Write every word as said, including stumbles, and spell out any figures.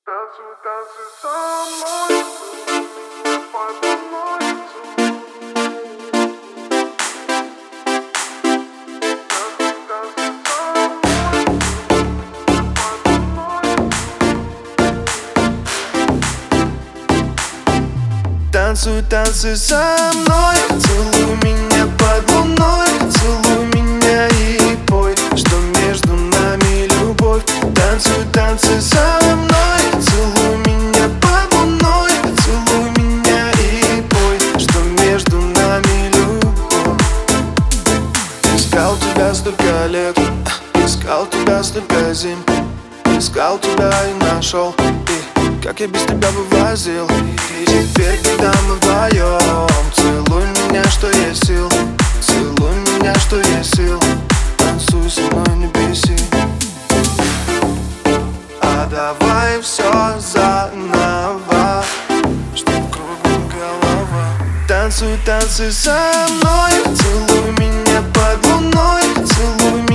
Танцуй, танцуй со мной, под луной. Танцуй, танцуй со мной, целуй меня под луной, целуй меня и пой, что между нами любовь. Танцуй, танцуй со мной, целуй меня под луной, целуй меня и пой, что между нами любовь. Искал тебя столько лет, искал тебя столько зим, искал тебя и нашел, и как я без тебя вывозил. И теперь, когда мы вдвоем, целуй меня, что есть сил, целуй меня, что есть сил. Танцуй со мной, не беси. А давай все заново, чтоб кругом голова. Танцуй, танцуй со мной, целуй меня под луной, целуй